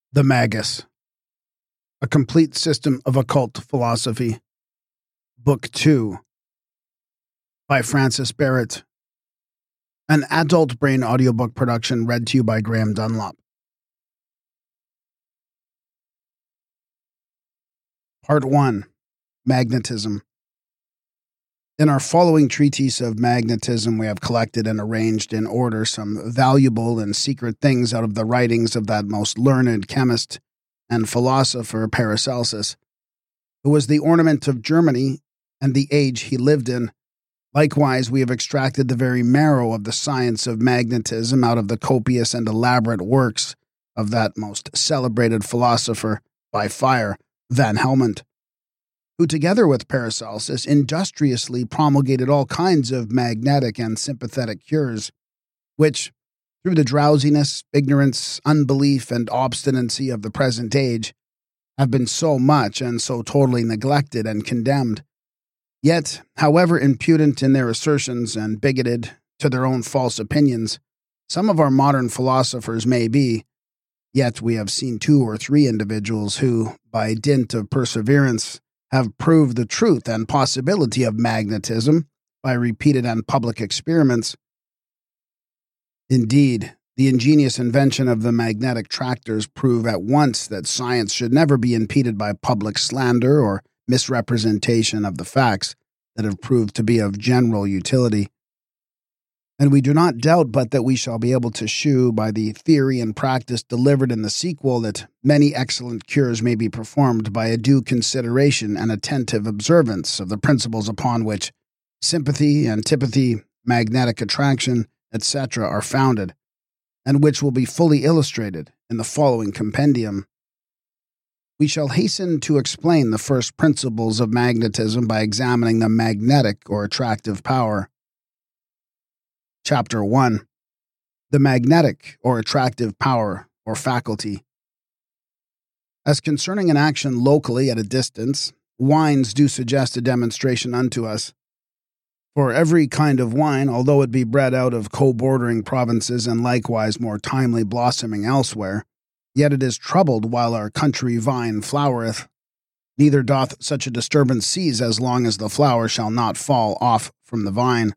The Magus, A Complete System of Occult Philosophy, Book 2, by Francis Barrett. An Adult Brain audiobook production read to you by Graham Dunlop. Part 1, Magnetism. In our following treatise of magnetism, we have collected and arranged in order some valuable and secret things out of the writings of that most learned chemist and philosopher Paracelsus, who was the ornament of Germany and the age he lived in. Likewise, we have extracted the very marrow of the science of magnetism out of the copious and elaborate works of that most celebrated philosopher by fire, Van Helmont, who together with Paracelsus industriously promulgated all kinds of magnetic and sympathetic cures, which, through the drowsiness, ignorance, unbelief, and obstinacy of the present age, have been so much and so totally neglected and condemned. Yet, however impudent in their assertions and bigoted to their own false opinions some of our modern philosophers may be, yet we have seen 2 or 3 individuals who, by dint of perseverance, have proved the truth and possibility of magnetism by repeated and public experiments. Indeed, the ingenious invention of the magnetic tractors prove at once that science should never be impeded by public slander or misrepresentation of the facts that have proved to be of general utility. And we do not doubt but that we shall be able to shew by the theory and practice delivered in the sequel that many excellent cures may be performed by a due consideration and attentive observance of the principles upon which sympathy, antipathy, magnetic attraction, etc. are founded, and which will be fully illustrated in the following compendium. We shall hasten to explain the first principles of magnetism by examining the magnetic or attractive power. Chapter 1. The magnetic or attractive power or faculty. As concerning an action locally at a distance, wines do suggest a demonstration unto us. For every kind of wine, although it be bred out of co-bordering provinces and likewise more timely blossoming elsewhere, yet it is troubled while our country vine flowereth. Neither doth such a disturbance cease as long as the flower shall not fall off from the vine,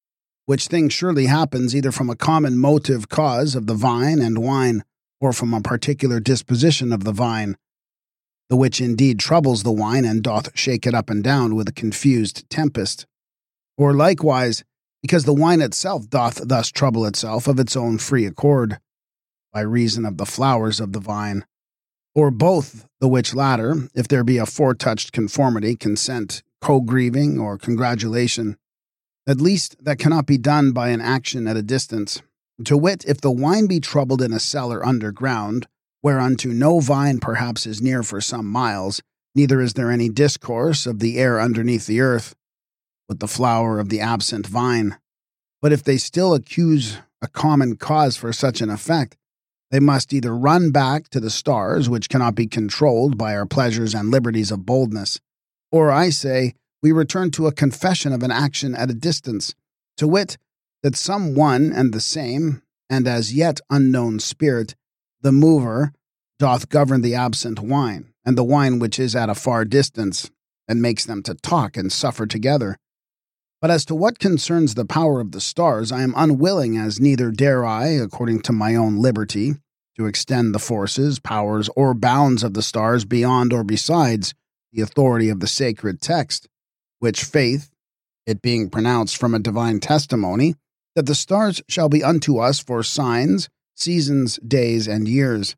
which thing surely happens either from a common motive cause of the vine and wine, or from a particular disposition of the vine, the which indeed troubles the wine and doth shake it up and down with a confused tempest. Or likewise, because the wine itself doth thus trouble itself of its own free accord, by reason of the flowers of the vine. Or both, the which latter, if there be a foretouched conformity, consent, co-grieving, or congratulation, at least that cannot be done by an action at a distance. To wit, if the wine be troubled in a cellar underground, whereunto no vine perhaps is near for some miles, neither is there any discourse of the air underneath the earth, with the flower of the absent vine. But if they still accuse a common cause for such an effect, they must either run back to the stars, which cannot be controlled by our pleasures and liberties of boldness, or, I say, we return to a confession of an action at a distance, to wit, that some one and the same, and as yet unknown spirit, the mover, doth govern the absent wine, and the wine which is at a far distance, and makes them to talk and suffer together. But as to what concerns the power of the stars, I am unwilling, as neither dare I, according to my own liberty, to extend the forces, powers, or bounds of the stars beyond or besides the authority of the sacred text, which faith, it being pronounced from a divine testimony, that the stars shall be unto us for signs, seasons, days, and years,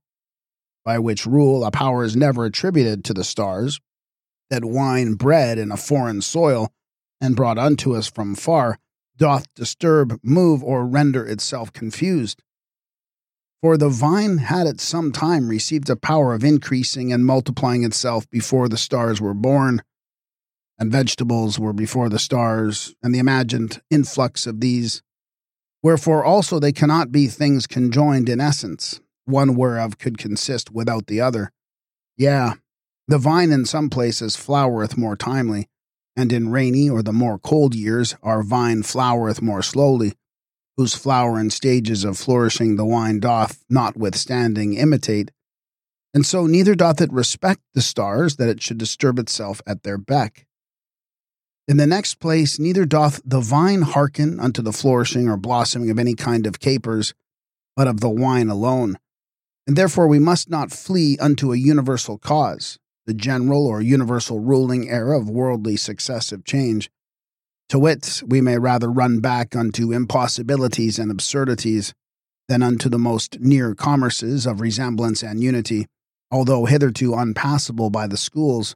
by which rule a power is never attributed to the stars, that wine bred in a foreign soil, and brought unto us from far, doth disturb, move, or render itself confused. For the vine had at some time received a power of increasing and multiplying itself before the stars were born, and vegetables were before the stars, and the imagined influx of these. Wherefore also they cannot be things conjoined in essence, one whereof could consist without the other. Yea, the vine in some places flowereth more timely, and in rainy or the more cold years our vine flowereth more slowly, whose flower and stages of flourishing the wine doth, notwithstanding, imitate, And so neither doth it respect the stars, that it should disturb itself at their beck. In the next place, neither doth the vine hearken unto the flourishing or blossoming of any kind of capers, but of the wine alone. And therefore we must not flee unto a universal cause, the general or universal ruling era of worldly successive change. To wit, we may rather run back unto impossibilities and absurdities than unto the most near commerces of resemblance and unity, although hitherto unpassable by the schools.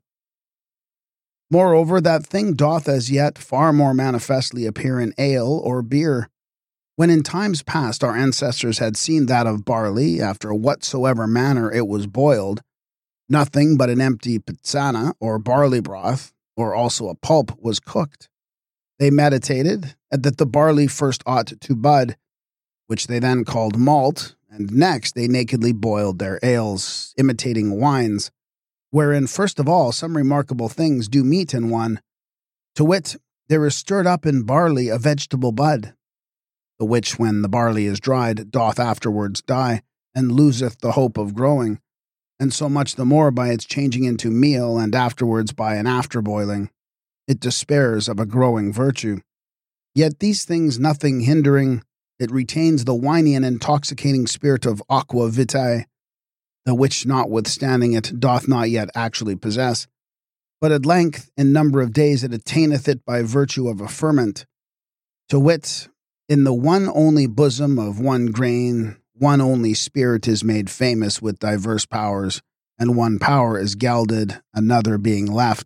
Moreover, that thing doth as yet far more manifestly appear in ale or beer. When in times past our ancestors had seen that of barley, after whatsoever manner it was boiled, nothing but an empty pitsana, or barley broth, or also a pulp, was cooked. They meditated that the barley first ought to bud, which they then called malt, and next they nakedly boiled their ales, imitating wines, wherein first of all some remarkable things do meet in one. To wit, there is stirred up in barley a vegetable bud, the which when the barley is dried doth afterwards die, and loseth the hope of growing, and so much the more by its changing into meal, and afterwards by an afterboiling. It despairs of a growing virtue. Yet these things nothing hindering, it retains the winey and intoxicating spirit of aqua vitae, the which notwithstanding it doth not yet actually possess, but at length in number of days it attaineth it by virtue of a ferment. To wit, in the one only bosom of one grain, one only spirit is made famous with diverse powers, and one power is gelded, another being left,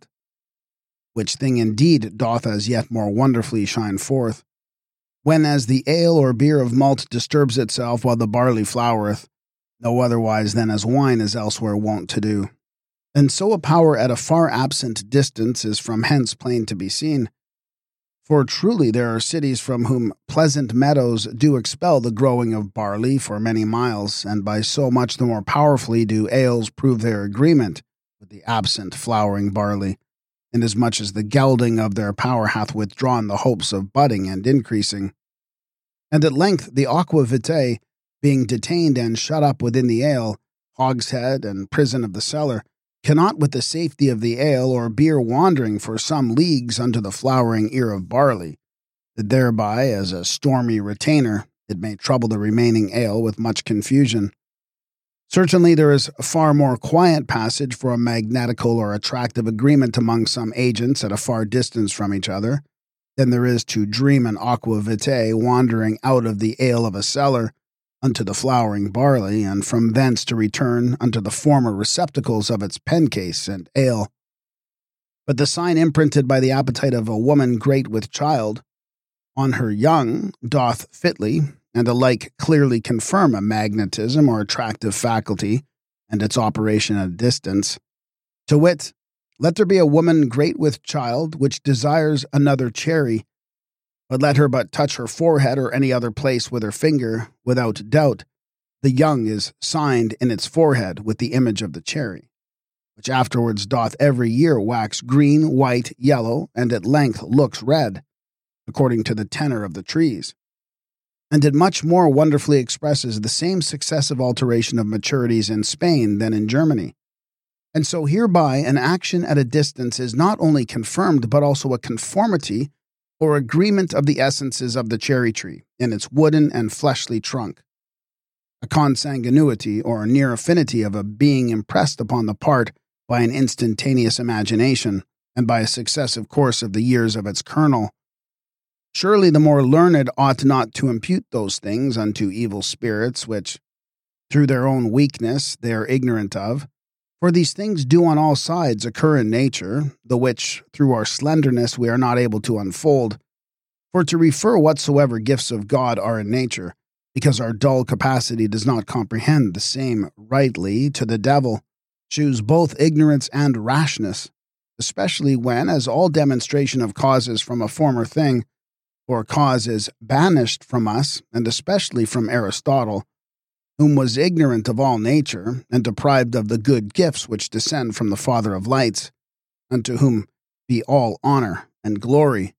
which thing indeed doth as yet more wonderfully shine forth. When as the ale or beer of malt disturbs itself while the barley flowereth, no otherwise than as wine is elsewhere wont to do. And so a power at a far absent distance is from hence plain to be seen. For truly there are cities from whom pleasant meadows do expel the growing of barley for many miles, and by so much the more powerfully do ales prove their agreement with the absent flowering barley, inasmuch as the gelding of their power hath withdrawn the hopes of budding and increasing. And at length the aqua vitae, being detained and shut up within the ale, hogshead and prison of the cellar, cannot with the safety of the ale or beer wandering for some leagues unto the flowering ear of barley, that thereby, as a stormy retainer, it may trouble the remaining ale with much confusion. Certainly there is a far more quiet passage for a magnetical or attractive agreement among some agents at a far distance from each other than there is to dream an aqua vitae wandering out of the ale of a cellar unto the flowering barley, and from thence to return unto the former receptacles of its pencase and ale. But the sign imprinted by the appetite of a woman great with child on her young doth fitly and alike clearly confirm a magnetism or attractive faculty and its operation at a distance. To wit, let there be a woman great with child which desires another cherry, but let her but touch her forehead or any other place with her finger, without doubt, the young is signed in its forehead with the image of the cherry, which afterwards doth every year wax green, white, yellow, and at length looks red, according to the tenor of the trees. And it much more wonderfully expresses the same successive alteration of maturities in Spain than in Germany. And so hereby an action at a distance is not only confirmed, but also a conformity or agreement of the essences of the cherry tree in its wooden and fleshly trunk, a consanguinity or near affinity of a being impressed upon the part by an instantaneous imagination and by a successive course of the years of its kernel. Surely the more learned ought not to impute those things unto evil spirits which, through their own weakness, they are ignorant of. For these things do on all sides occur in nature, the which, through our slenderness, we are not able to unfold. For to refer whatsoever gifts of God are in nature, because our dull capacity does not comprehend the same rightly to the devil, shews both ignorance and rashness, especially when, as all demonstration of causes from a former thing, or cause is banished from us, and especially from Aristotle, whom was ignorant of all nature, and deprived of the good gifts which descend from the Father of lights, unto whom be all honor and glory.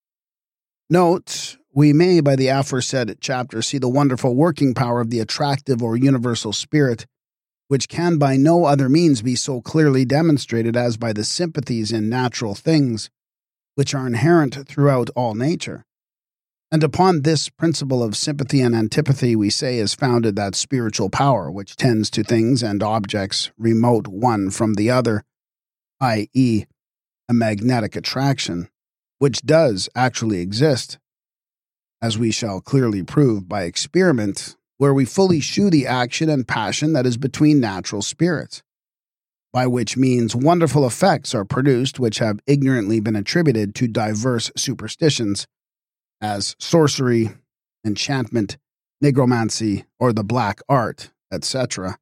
Note, we may by the aforesaid chapter see the wonderful working power of the attractive or universal spirit, which can by no other means be so clearly demonstrated as by the sympathies in natural things, which are inherent throughout all nature. And upon this principle of sympathy and antipathy, we say, is founded that spiritual power which tends to things and objects remote one from the other, i.e., a magnetic attraction, which does actually exist, as we shall clearly prove by experiment, where we fully shew the action and passion that is between natural spirits, by which means wonderful effects are produced which have ignorantly been attributed to diverse superstitions, as sorcery, enchantment, negromancy, or the black art, etc.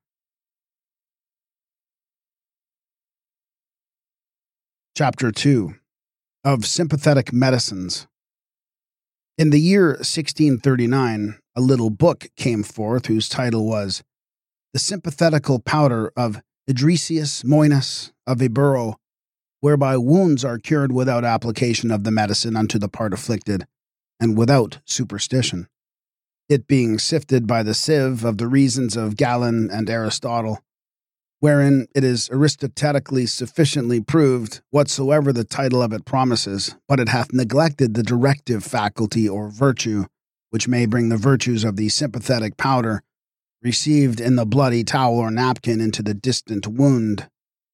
Chapter 2. Of Sympathetic Medicines. In the year 1639, a little book came forth whose title was The Sympathetical Powder of Idrisius Moines of Ibero, whereby wounds are cured without application of the medicine unto the part afflicted, and without superstition, it being sifted by the sieve of the reasons of Galen and Aristotle, wherein it is aristotelically sufficiently proved whatsoever the title of it promises, but it hath neglected the directive faculty or virtue, which may bring the virtues of the sympathetic powder, received in the bloody towel or napkin, into the distant wound.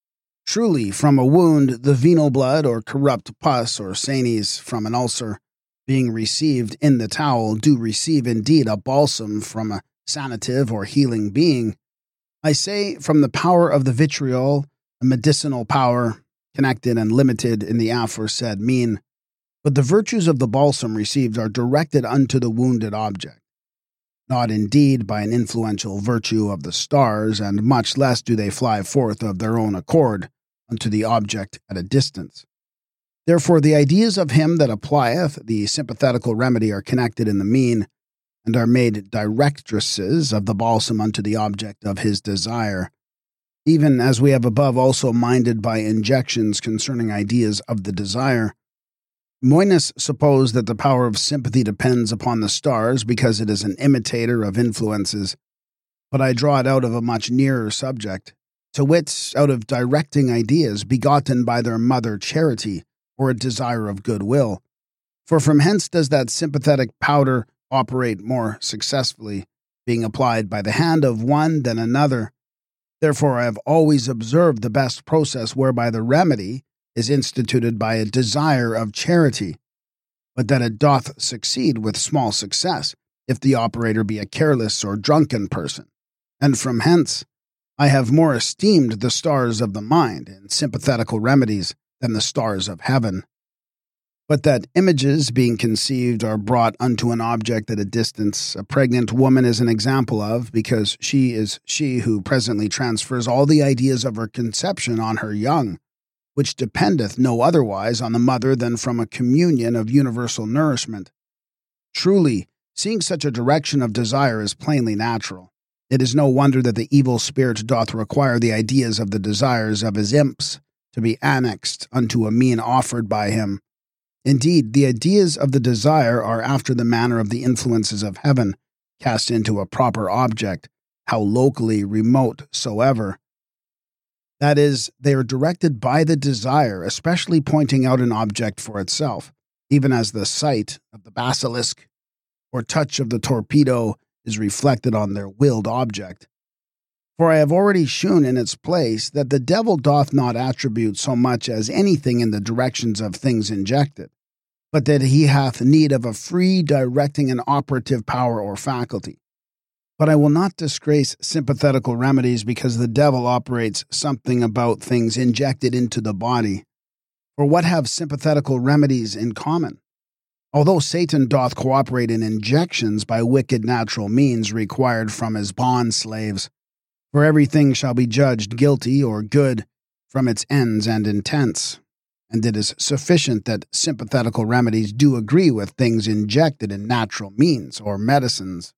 Truly, from a wound, the venal blood or corrupt pus or sanies from an ulcer, being received in the towel, do receive indeed a balsam from a sanative or healing being. I say, from the power of the vitriol, a medicinal power, connected and limited in the aforesaid mean, but the virtues of the balsam received are directed unto the wounded object, not indeed by an influential virtue of the stars, and much less do they fly forth of their own accord unto the object at a distance. Therefore the ideas of him that applieth the sympathetical remedy are connected in the mean, and are made directresses of the balsam unto the object of his desire, even as we have above also minded by injections concerning ideas of the desire. Moines supposed that the power of sympathy depends upon the stars because it is an imitator of influences, but I draw it out of a much nearer subject, to wit, out of directing ideas begotten by their mother charity, or a desire of goodwill. For from hence does that sympathetic powder operate more successfully, being applied by the hand of one than another. Therefore I have always observed the best process whereby the remedy is instituted by a desire of charity, but that it doth succeed with small success, if the operator be a careless or drunken person. And from hence I have more esteemed the stars of the mind in sympathetical remedies than the stars of heaven. But that images being conceived are brought unto an object at a distance, a pregnant woman is an example of, because she is she who presently transfers all the ideas of her conception on her young, which dependeth no otherwise on the mother than from a communion of universal nourishment. Truly, seeing such a direction of desire is plainly natural. It is no wonder that the evil spirit doth require the ideas of the desires of his imps to be annexed unto a mean offered by him. Indeed, the ideas of the desire are after the manner of the influences of heaven, cast into a proper object, how locally remote soever. That is, they are directed by the desire, especially pointing out an object for itself, even as the sight of the basilisk or touch of the torpedo is reflected on their willed object. For I have already shewn in its place that the devil doth not attribute so much as anything in the directions of things injected, but that he hath need of a free directing and operative power or faculty. But I will not disgrace sympathetical remedies because the devil operates something about things injected into the body. For what have sympathetical remedies in common? Although Satan doth cooperate in injections by wicked natural means required from his bond slaves, for everything shall be judged guilty or good from its ends and intents, and it is sufficient that sympathetical remedies do agree with things injected in natural means or medicines.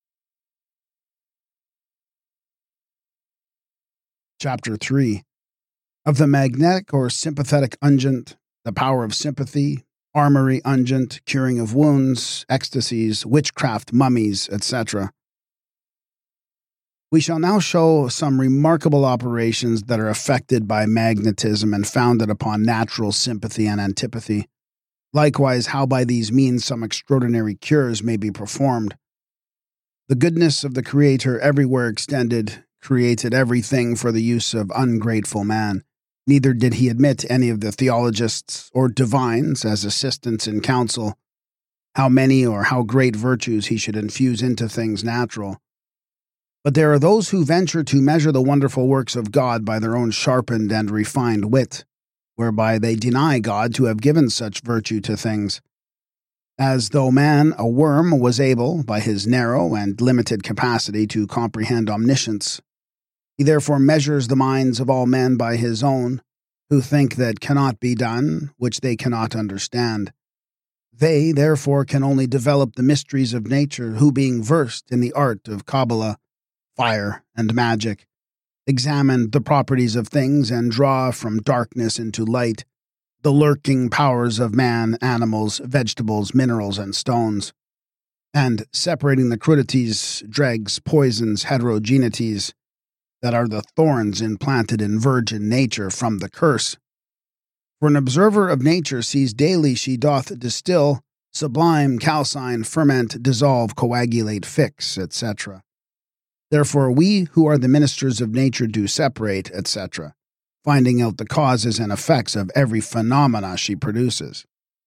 Chapter 3. Of the magnetic or sympathetic unguent, the power of sympathy, armory unguent, curing of wounds, ecstasies, witchcraft, mummies, etc. We shall now show some remarkable operations that are effected by magnetism and founded upon natural sympathy and antipathy. Likewise, how by these means some extraordinary cures may be performed. The goodness of the Creator everywhere extended, created everything for the use of ungrateful man. Neither did he admit any of the theologists or divines as assistants in counsel, how many or how great virtues he should infuse into things natural. But there are those who venture to measure the wonderful works of God by their own sharpened and refined wit, whereby they deny God to have given such virtue to things. As though man, a worm, was able, by his narrow and limited capacity, to comprehend omniscience. He therefore measures the minds of all men by his own, who think that cannot be done, which they cannot understand. They, therefore, can only develop the mysteries of nature, who, being versed in the art of Kabbalah, fire, and magic, examine the properties of things and draw from darkness into light the lurking powers of man, animals, vegetables, minerals, and stones, and separating the crudities, dregs, poisons, heterogeneities, that are the thorns implanted in virgin nature from the curse. For an observer of nature sees daily she doth distill, sublime, calcine, ferment, dissolve, coagulate, fix, etc. Therefore we who are the ministers of nature do separate, etc., finding out the causes and effects of every phenomena she produces.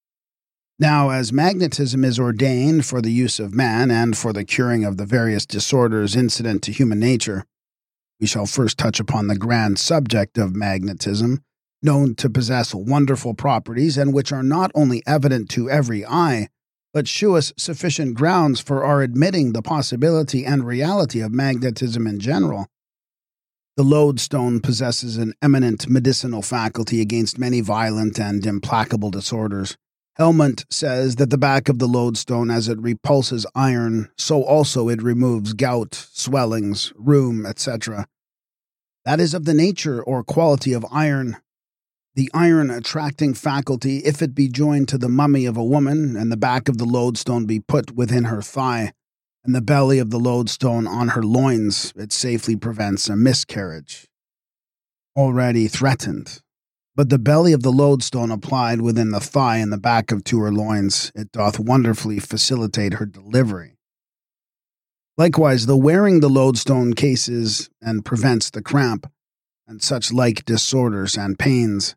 Now, as magnetism is ordained for the use of man and for the curing of the various disorders incident to human nature, we shall first touch upon the grand subject of magnetism, known to possess wonderful properties and which are not only evident to every eye, but shew us sufficient grounds for our admitting the possibility and reality of magnetism in general. The lodestone possesses an eminent medicinal faculty against many violent and implacable disorders. Helmont says that the back of the lodestone, as it repulses iron, so also it removes gout, swellings, rheum, etc. That is of the nature or quality of iron. The iron-attracting faculty, if it be joined to the mummy of a woman, and the back of the lodestone be put within her thigh, and the belly of the lodestone on her loins, it safely prevents a miscarriage already threatened. But the belly of the lodestone applied within the thigh and the back of to her loins, it doth wonderfully facilitate her delivery. Likewise, the wearing the lodestone cases and prevents the cramp, and such like disorders and pains.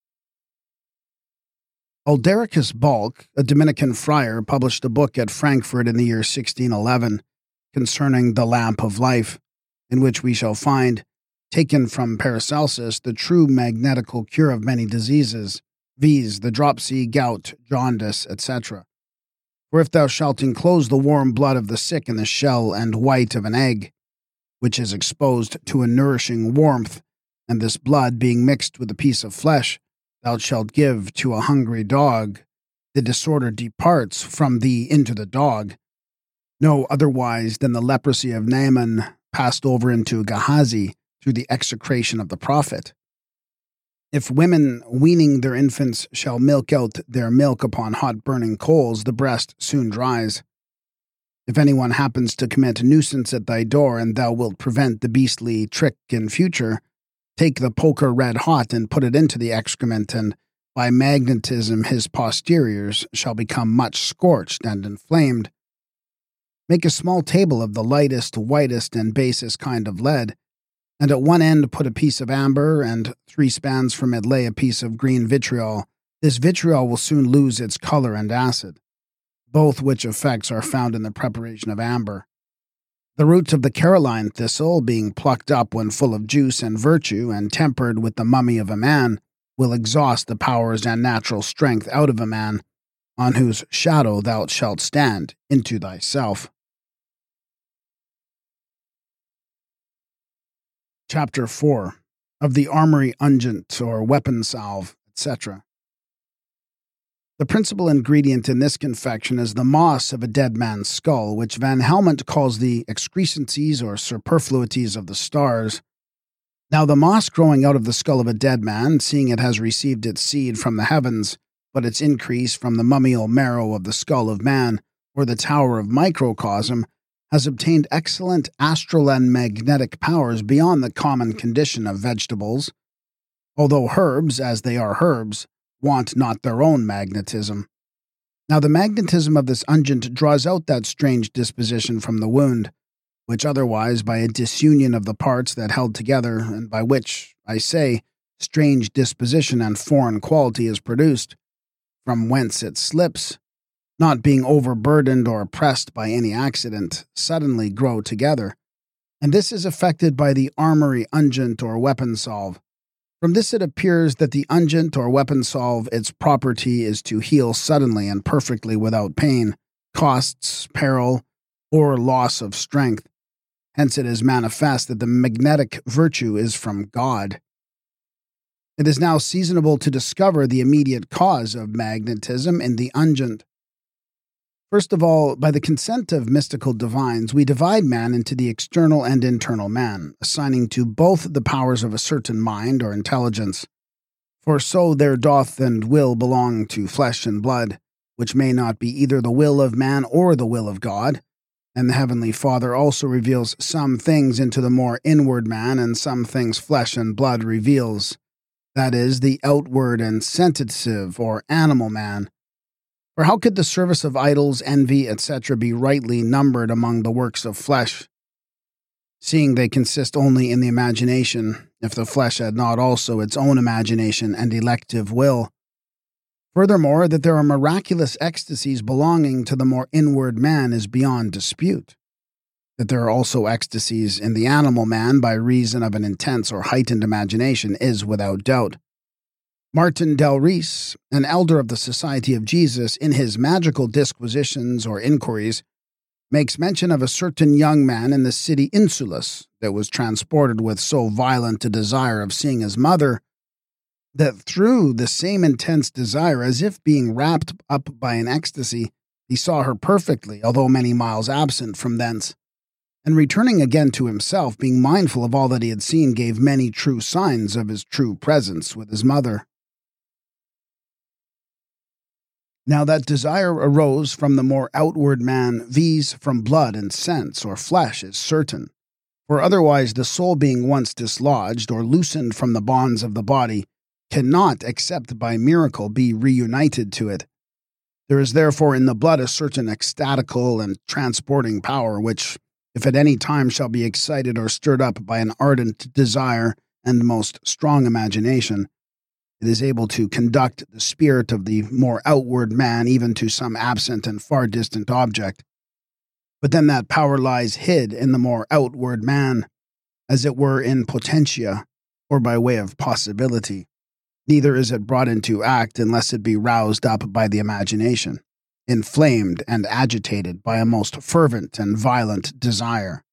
Aldericus Balk, a Dominican friar, published a book at Frankfurt in the year 1611 concerning the lamp of life, in which we shall find, taken from Paracelsus, the true magnetical cure of many diseases, viz., the dropsy, gout, jaundice, etc. For if thou shalt enclose the warm blood of the sick in the shell and white of an egg, which is exposed to a nourishing warmth, and this blood being mixed with a piece of flesh, thou shalt give to a hungry dog, the disorder departs from thee into the dog. No otherwise than the leprosy of Naaman passed over into Gehazi through the execration of the prophet. If women weaning their infants shall milk out their milk upon hot burning coals, the breast soon dries. If anyone happens to commit nuisance at thy door, and thou wilt prevent the beastly trick in future, take the poker red hot and put it into the excrement, and by magnetism his posteriors shall become much scorched and inflamed. Make a small table of the lightest, whitest, and basest kind of lead, and at one end put a piece of amber, and 3 spans from it lay a piece of green vitriol. This vitriol will soon lose its color and acid, both which effects are found in the preparation of amber. The roots of the Caroline thistle, being plucked up when full of juice and virtue, and tempered with the mummy of a man, will exhaust the powers and natural strength out of a man, on whose shadow thou shalt stand into thyself. Chapter 4. Of the armory unguent or weapon salve, etc. The principal ingredient in this confection is the moss of a dead man's skull, which Van Helmont calls the excrescencies or superfluities of the stars. Now the moss growing out of the skull of a dead man, seeing it has received its seed from the heavens, but its increase from the mummial marrow of the skull of man, or the tower of microcosm, has obtained excellent astral and magnetic powers beyond the common condition of vegetables, although herbs, as they are herbs, want not their own magnetism. Now the magnetism of this unguent draws out that strange disposition from the wound, which otherwise, by a disunion of the parts that held together, and by which, I say, strange disposition and foreign quality is produced, from whence it slips, not being overburdened or oppressed by any accident, suddenly grow together. And this is effected by the armory unguent or weapon salve. From this it appears that the unguent or weapon salve, its property is to heal suddenly and perfectly without pain, costs, peril, or loss of strength. Hence it is manifest that the magnetic virtue is from God. It is now seasonable to discover the immediate cause of magnetism in the unguent. First of all, by the consent of mystical divines, we divide man into the external and internal man, assigning to both the powers of a certain mind or intelligence. For so there doth and will belong to flesh and blood, which may not be either the will of man or the will of God. And the Heavenly Father also reveals some things into the more inward man, and some things flesh and blood reveals, that is, the outward and sensitive or animal man. For how could the service of idols, envy, etc. be rightly numbered among the works of flesh, seeing they consist only in the imagination, if the flesh had not also its own imagination and elective will? Furthermore, that there are miraculous ecstasies belonging to the more inward man is beyond dispute. That there are also ecstasies in the animal man by reason of an intense or heightened imagination is without doubt. Martin del Rees, an elder of the Society of Jesus, in his magical disquisitions or inquiries, makes mention of a certain young man in the city Insulus that was transported with so violent a desire of seeing his mother, that through the same intense desire, as if being wrapped up by an ecstasy, he saw her perfectly, although many miles absent from thence. And returning again to himself, being mindful of all that he had seen, gave many true signs of his true presence with his mother. Now that desire arose from the more outward man, viz. From blood and sense or flesh, is certain. For otherwise the soul being once dislodged or loosened from the bonds of the body, cannot, except by miracle, be reunited to it. There is therefore in the blood a certain ecstatical and transporting power, which, if at any time shall be excited or stirred up by an ardent desire and most strong imagination, it is able to conduct the spirit of the more outward man even to some absent and far distant object. But then that power lies hid in the more outward man, as it were in potentia, or by way of possibility. Neither is it brought into act unless it be roused up by the imagination, inflamed and agitated by a most fervent and violent desire.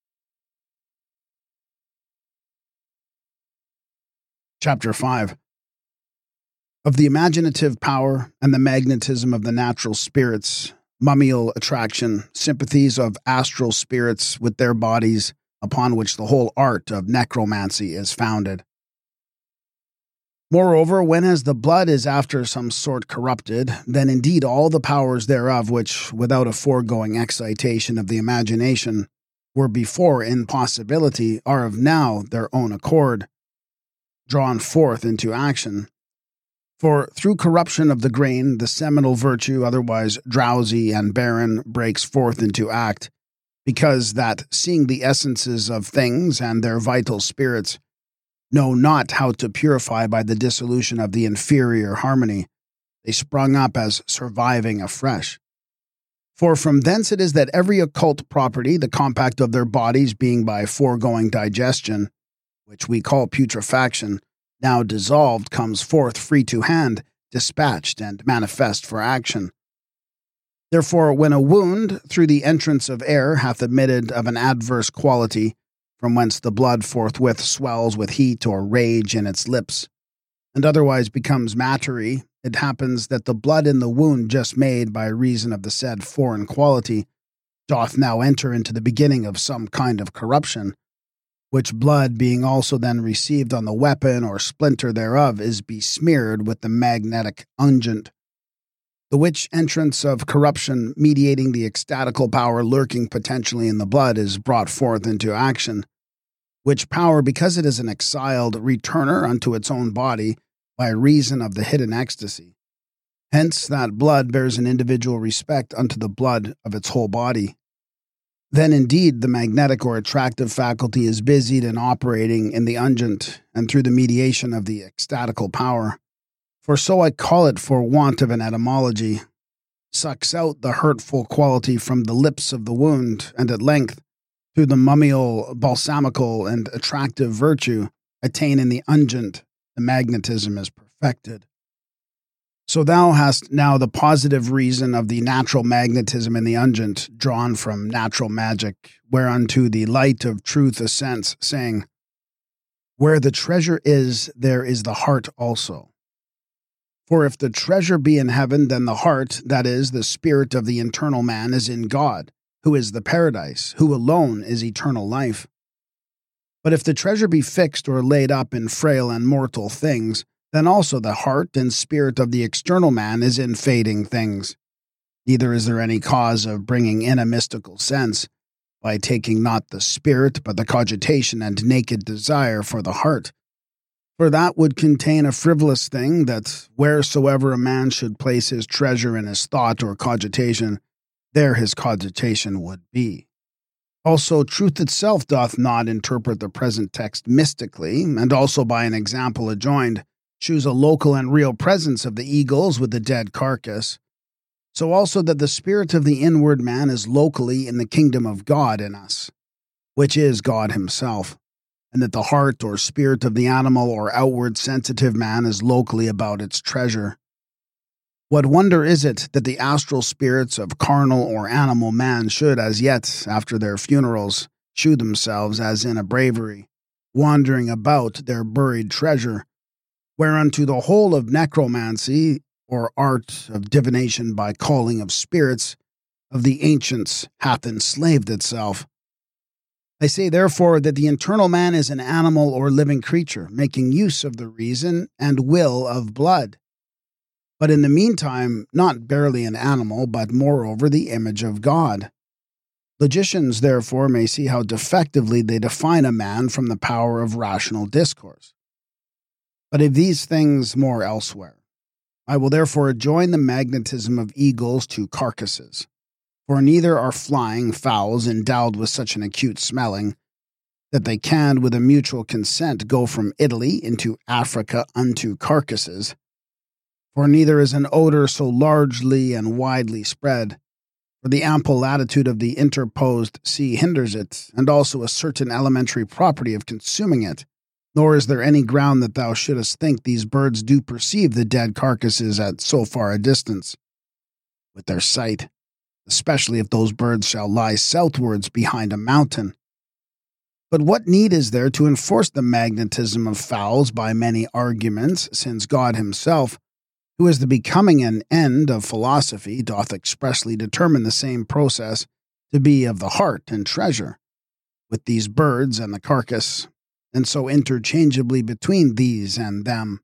Chapter 5. Of the imaginative power and the magnetism of the natural spirits, mummial attraction, sympathies of astral spirits with their bodies, upon which the whole art of necromancy is founded. Moreover, when as the blood is after some sort corrupted, then indeed all the powers thereof which, without a foregoing excitation of the imagination, were before in possibility, are of now their own accord, drawn forth into action. For through corruption of the grain, the seminal virtue, otherwise drowsy and barren, breaks forth into act, because that, seeing the essences of things and their vital spirits, know not how to purify by the dissolution of the inferior harmony, they sprung up as surviving afresh. For from thence it is that every occult property, the compact of their bodies being by foregoing digestion, which we call putrefaction, now dissolved, comes forth free to hand, dispatched and manifest for action. Therefore, when a wound, through the entrance of air, hath admitted of an adverse quality, from whence the blood forthwith swells with heat or rage in its lips, and otherwise becomes mattery, it happens that the blood in the wound just made by reason of the said foreign quality doth now enter into the beginning of some kind of corruption, which blood being also then received on the weapon or splinter thereof is besmeared with the magnetic unguent. the which entrance of corruption mediating the ecstatical power lurking potentially in the blood is brought forth into action, which power, because it is an exiled returner unto its own body by reason of the hidden ecstasy. Hence that blood bears an individual respect unto the blood of its whole body. Then indeed the magnetic or attractive faculty is busied and operating in the unguent and through the mediation of the ecstatical power. For so I call it for want of an etymology, sucks out the hurtful quality from the lips of the wound, and at length, through the mummial, balsamical, and attractive virtue, attain in the unguent, the magnetism is perfected. So thou hast now the positive reason of the natural magnetism in the unguent, drawn from natural magic, whereunto the light of truth ascends, saying, where the treasure is, there is the heart also. For if the treasure be in heaven, then the heart, that is, the spirit of the internal man, is in God, who is the paradise, who alone is eternal life. But if the treasure be fixed or laid up in frail and mortal things, then also the heart and spirit of the external man is in fading things. Neither is there any cause of bringing in a mystical sense, by taking not the spirit, but the cogitation and naked desire for the heart. For that would contain a frivolous thing, that wheresoever a man should place his treasure in his thought or cogitation, there his cogitation would be. Also, truth itself doth not interpret the present text mystically, and also by an example adjoined, choose a local and real presence of the eagles with the dead carcass. So also that the spirit of the inward man is locally in the kingdom of God in us, which is God himself, and that the heart or spirit of the animal or outward sensitive man is locally about its treasure. What wonder is it that the astral spirits of carnal or animal man should as yet, after their funerals, shew themselves as in a bravery, wandering about their buried treasure, whereunto the whole of necromancy, or art of divination by calling of spirits, of the ancients hath enslaved itself. I say therefore that the internal man is an animal or living creature, making use of the reason and will of blood. But in the meantime, not barely an animal, but moreover the image of God. Logicians, therefore, may see how defectively they define a man from the power of rational discourse. But of these things more elsewhere. I will therefore join the magnetism of eagles to carcasses, for neither are flying fowls endowed with such an acute smelling, that they can, with a mutual consent, go from Italy into Africa unto carcasses, for neither is an odor so largely and widely spread, for the ample latitude of the interposed sea hinders it, and also a certain elementary property of consuming it. Nor is there any ground that thou shouldest think these birds do perceive the dead carcasses at so far a distance, with their sight, especially if those birds shall lie southwards behind a mountain. But what need is there to enforce the magnetism of fowls by many arguments, since God himself, who is the becoming and end of philosophy, doth expressly determine the same process to be of the heart and treasure, with these birds and the carcass, and so interchangeably between these and them.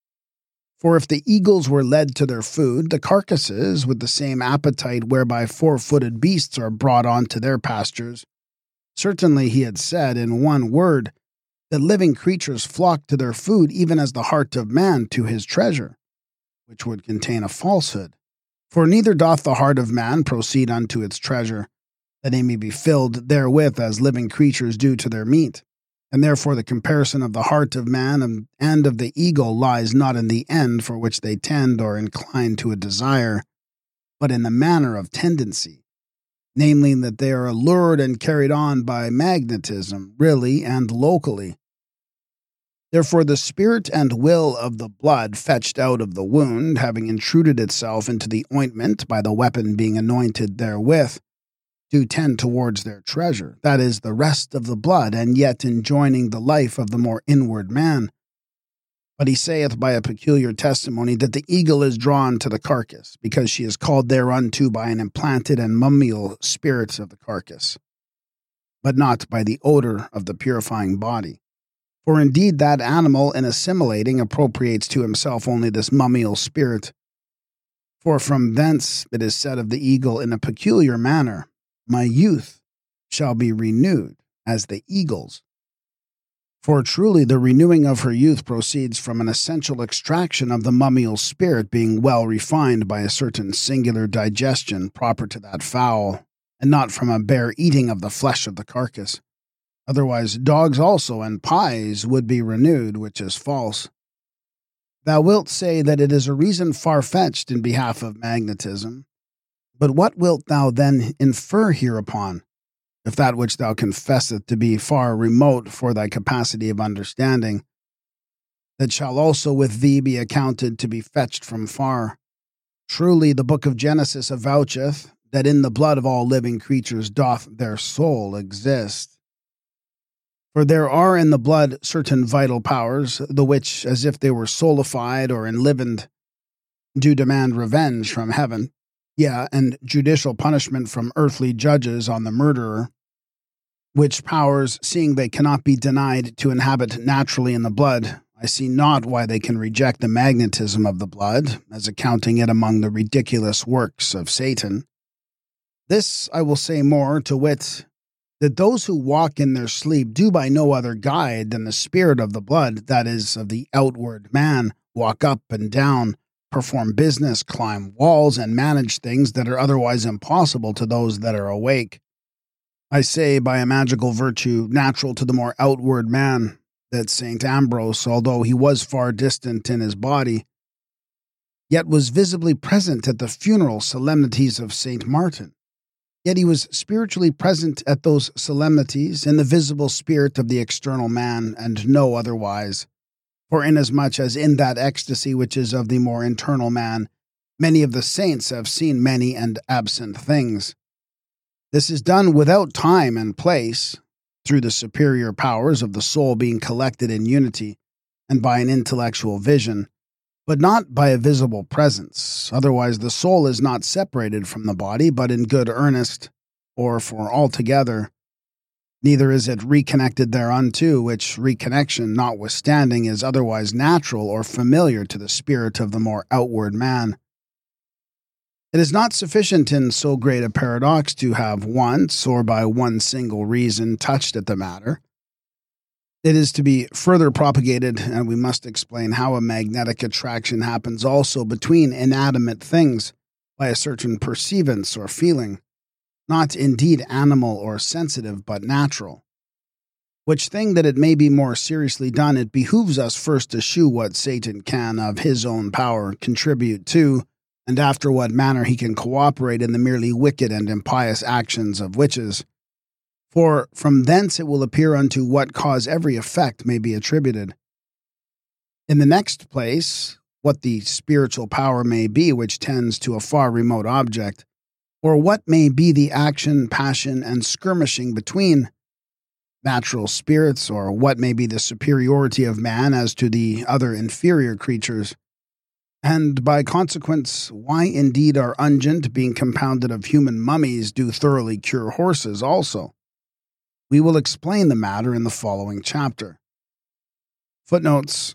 For if the eagles were led to their food, the carcasses, with the same appetite whereby four-footed beasts are brought on to their pastures, certainly he had said in one word that living creatures flock to their food even as the heart of man to his treasure, which would contain a falsehood. For neither doth the heart of man proceed unto its treasure, that he may be filled therewith as living creatures do to their meat. And therefore the comparison of the heart of man and of the eagle lies not in the end for which they tend or incline to a desire, but in the manner of tendency, namely that they are allured and carried on by magnetism, really and locally. Therefore the spirit and will of the blood fetched out of the wound, having intruded itself into the ointment by the weapon being anointed therewith, do tend towards their treasure, that is, the rest of the blood, and yet enjoining the life of the more inward man. But he saith by a peculiar testimony that the eagle is drawn to the carcass, because she is called thereunto by an implanted and mummial spirit of the carcass, but not by the odor of the purifying body. For indeed that animal, in assimilating, appropriates to himself only this mummial spirit. For from thence it is said of the eagle in a peculiar manner, My youth shall be renewed as the eagle's. For truly the renewing of her youth proceeds from an essential extraction of the mummial spirit being well refined by a certain singular digestion proper to that fowl, and not from a bare eating of the flesh of the carcass. Otherwise dogs also and pies would be renewed, which is false. Thou wilt say that it is a reason far-fetched in behalf of magnetism, but what wilt thou then infer hereupon? If that which thou confesseth to be far remote for thy capacity of understanding, that shall also with thee be accounted to be fetched from far. Truly the book of Genesis avoucheth that in the blood of all living creatures doth their soul exist. For there are in the blood certain vital powers, the which, as if they were soulified or enlivened, do demand revenge from heaven. And judicial punishment from earthly judges on the murderer, which powers, seeing they cannot be denied to inhabit naturally in the blood, I see not why they can reject the magnetism of the blood, as accounting it among the ridiculous works of Satan. This I will say more, to wit, that those who walk in their sleep do by no other guide than the spirit of the blood, that is, of the outward man, walk up and down, perform business, climb walls, and manage things that are otherwise impossible to those that are awake. I say by a magical virtue natural to the more outward man, that St. Ambrose, although he was far distant in his body, yet was visibly present at the funeral solemnities of St. Martin. Yet he was spiritually present at those solemnities in the visible spirit of the external man, and no otherwise. For inasmuch as in that ecstasy which is of the more internal man, many of the saints have seen many and absent things. This is done without time and place, through the superior powers of the soul being collected in unity, and by an intellectual vision, but not by a visible presence. Otherwise the soul is not separated from the body, but in good earnest, or for altogether. Neither is it reconnected thereunto, which reconnection notwithstanding is otherwise natural or familiar to the spirit of the more outward man. It is not sufficient in so great a paradox to have once, or by one single reason, touched at the matter. It is to be further propagated, and we must explain how a magnetic attraction happens also between inanimate things by a certain perceivance or feeling, not indeed animal or sensitive, but natural. Which thing that it may be more seriously done, it behooves us first to shew what Satan can of his own power contribute to, and after what manner he can cooperate in the merely wicked and impious actions of witches. For from thence it will appear unto what cause every effect may be attributed. In the next place, what the spiritual power may be which tends to a far remote object, or what may be the action, passion, and skirmishing between natural spirits, or what may be the superiority of man as to the other inferior creatures, and by consequence, why indeed our unguent, being compounded of human mummies, do thoroughly cure horses also. We will explain the matter in the following chapter. Footnotes.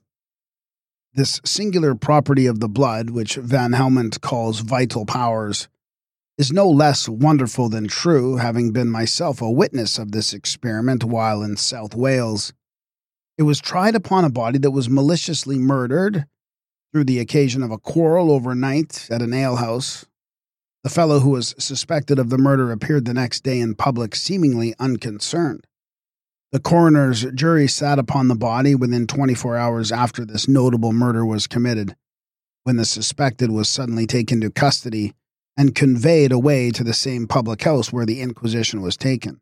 This singular property of the blood, which Van Helmont calls vital powers, is no less wonderful than true, having been myself a witness of this experiment while in South Wales. It was tried upon a body that was maliciously murdered through the occasion of a quarrel overnight at an alehouse. The fellow who was suspected of the murder appeared the next day in public seemingly unconcerned. The coroner's jury sat upon the body within 24 hours after this notable murder was committed, when the suspected was suddenly taken to custody and conveyed away to the same public house where the inquisition was taken.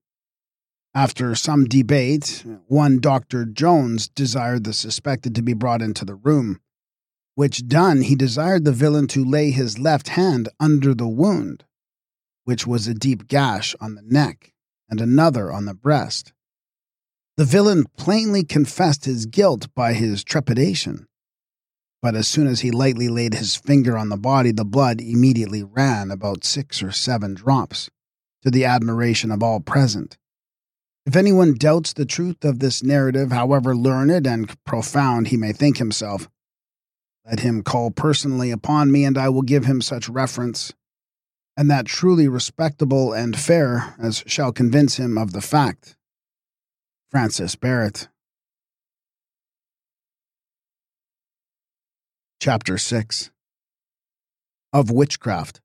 After some debate, one Dr. Jones desired the suspected to be brought into the room, which done, he desired the villain to lay his left hand under the wound, which was a deep gash on the neck and another on the breast. The villain plainly confessed his guilt by his trepidation, but as soon as he lightly laid his finger on the body, the blood immediately ran, about 6 or 7 drops, to the admiration of all present. If anyone doubts the truth of this narrative, however learned and profound he may think himself, Let him call personally upon me, and I will give him such reference, and that truly respectable and fair as shall convince him of the fact. Francis Barrett. Chapter 6. Of Witchcraft.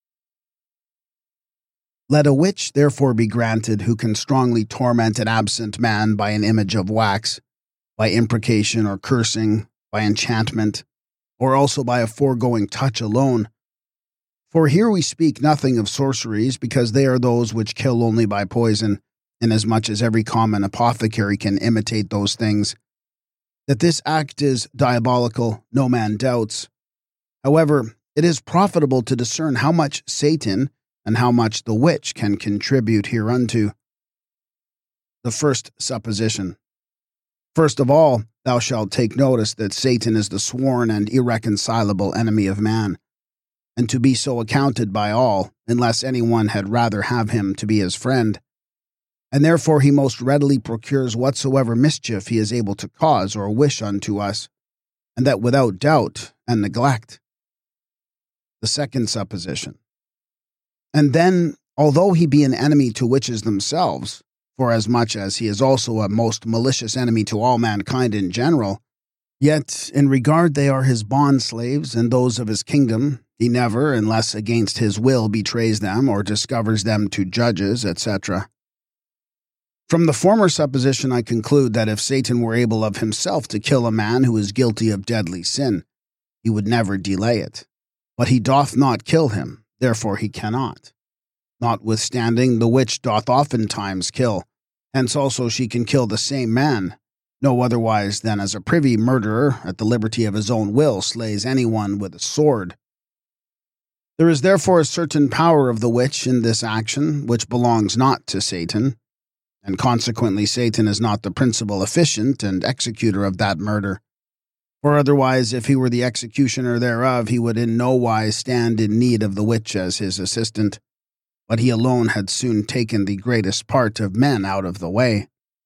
Let a witch therefore be granted who can strongly torment an absent man by an image of wax, by imprecation or cursing, by enchantment, or also by a foregoing touch alone. For here we speak nothing of sorceries, because they are those which kill only by poison, inasmuch as every common apothecary can imitate those things. That this act is diabolical, no man doubts. However, it is profitable to discern how much Satan and how much the witch can contribute hereunto. The first supposition. First of all, thou shalt take notice that Satan is the sworn and irreconcilable enemy of man, and to be so accounted by all, unless anyone had rather have him to be his friend. And therefore he most readily procures whatsoever mischief he is able to cause or wish unto us, and that without doubt and neglect. The second supposition. And then, although he be an enemy to witches themselves, forasmuch as he is also a most malicious enemy to all mankind in general, yet in regard they are his bond-slaves and those of his kingdom, he never, unless against his will, betrays them or discovers them to judges, etc. From the former supposition I conclude that if Satan were able of himself to kill a man who is guilty of deadly sin, he would never delay it. But he doth not kill him, therefore he cannot. Notwithstanding, the witch doth oftentimes kill, hence also she can kill the same man, no otherwise than as a privy murderer, at the liberty of his own will, slays anyone with a sword. There is therefore a certain power of the witch in this action, which belongs not to Satan, and consequently Satan is not the principal officiant and executor of that murder. For otherwise, if he were the executioner thereof, he would in no wise stand in need of the witch as his assistant, but he alone had soon taken the greatest part of men out of the way.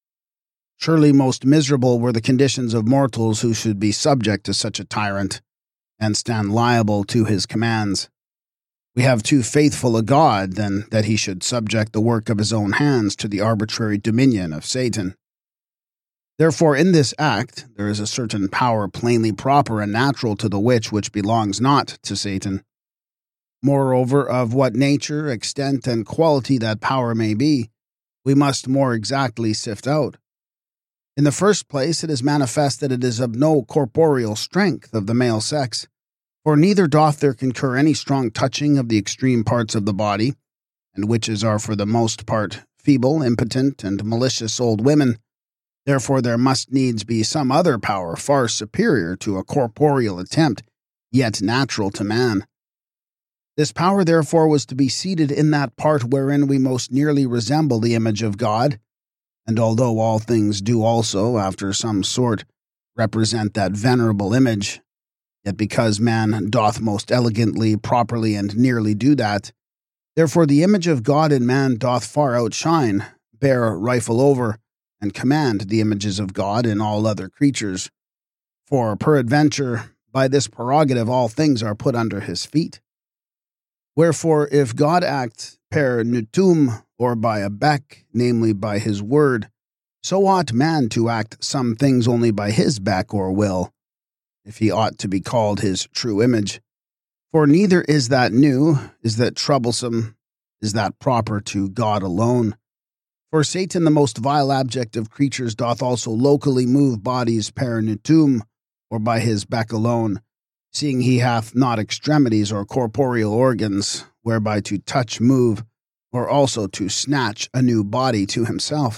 Surely most miserable were the conditions of mortals who should be subject to such a tyrant, and stand liable to his commands. We have too faithful a God, than that he should subject the work of his own hands to the arbitrary dominion of Satan. Therefore, in this act, there is a certain power plainly proper and natural to the witch which belongs not to Satan. Moreover, of what nature, extent, and quality that power may be, we must more exactly sift out. In the first place, it is manifest that it is of no corporeal strength of the male sex, for neither doth there concur any strong touching of the extreme parts of the body, and witches are for the most part feeble, impotent, and malicious old women. Therefore there must needs be some other power far superior to a corporeal attempt, yet natural to man. This power therefore was to be seated in that part wherein we most nearly resemble the image of God, and although all things do also, after some sort, represent that venerable image, yet because man doth most elegantly, properly, and nearly do that, therefore the image of God in man doth far outshine, bear, rifle over, and command the images of God in all other creatures. For peradventure, by this prerogative all things are put under his feet. Wherefore, if God act per nutum, or by a beck, namely by his word, so ought man to act some things only by his beck or will, if he ought to be called his true image. For neither is that new, is that troublesome, is that proper to God alone. For Satan, the most vile abject of creatures, doth also locally move bodies per nutum, or by his beck alone, seeing he hath not extremities or corporeal organs, whereby to touch, move, or also to snatch a new body to himself.